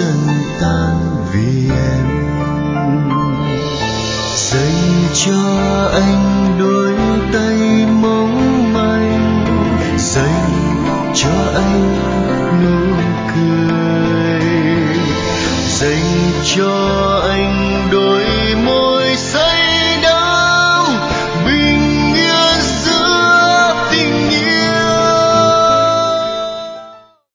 dần tan vì em. Dành cho anh đôi tay mong manh, dành cho anh nụ cười, dành cho